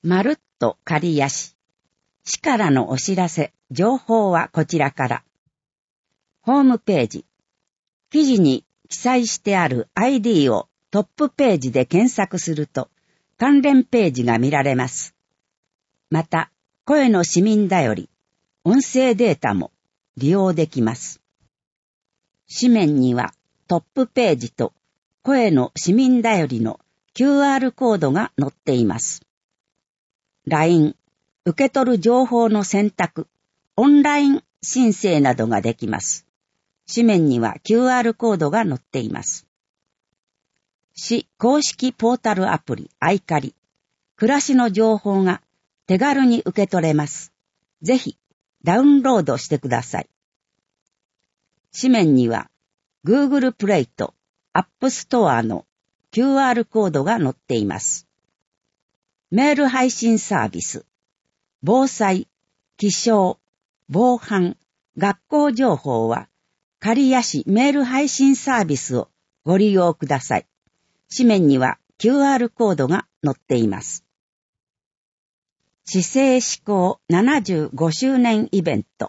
まるっと刈谷市。市からのお知らせ、情報はこちらから。ホームページ。記事に記載してある ID をトップページで検索すると、関連ページが見られます。また、声の市民だより、音声データも利用できます。紙面にはトップページと声の市民だよりの QR コードが載っています。LINE、受け取る情報の選択、オンライン申請などができます。紙面には QR コードが載っています。市公式ポータルアプリアイカリ、暮らしの情報が手軽に受け取れます。ぜひダウンロードしてください。紙面には Google プレイと App Store の QR コードが載っています。メール配信サービス、防災、気象、防犯、学校情報は刈谷市メール配信サービスをご利用ください。紙面には QR コードが載っています。市政施行75周年イベント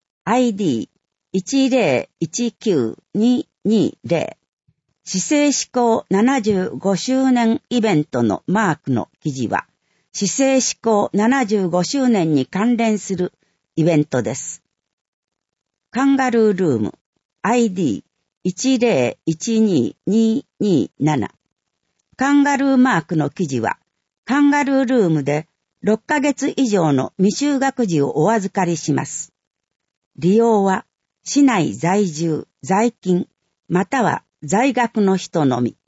ID1019220 市政施行75周年イベントのマークの記事は市政施行75周年に関連するイベントです。カンガルールーム ID1012227 カンガルーマークの記事はカンガルールームで6ヶ月以上の未就学児をお預かりします。利用は市内在住、在勤、または在学の人のみ。